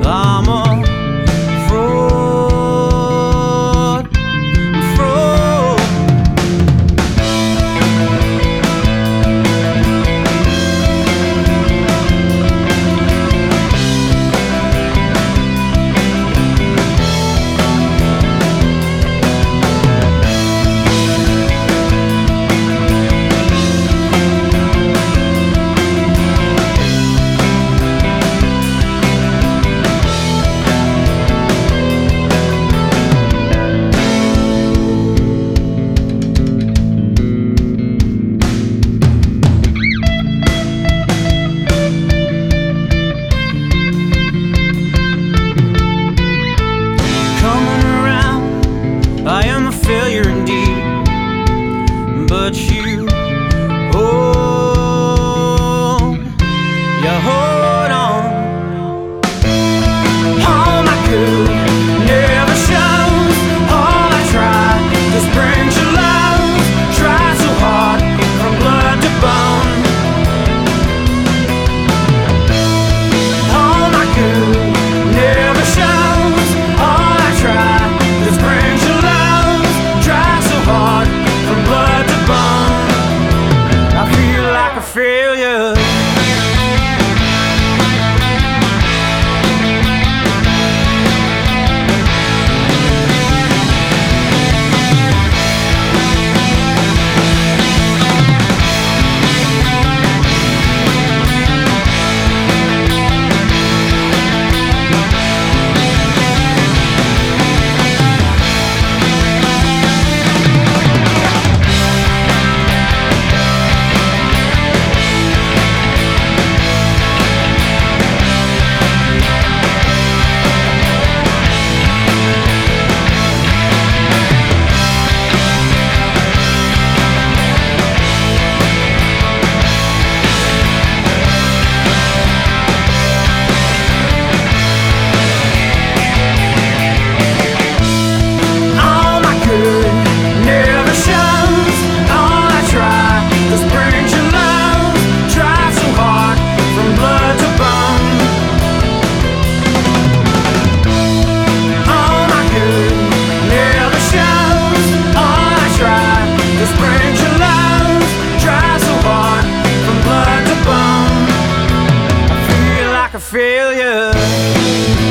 I'm a fraud, fraud. I am a failure indeed, but you hold on. All my good never shows. All I try is bring you love. Try so hard from blood to bone. All my good never shows. All I try is bring you love. Try so hard from blood to bone. I feel like a failure. Failure.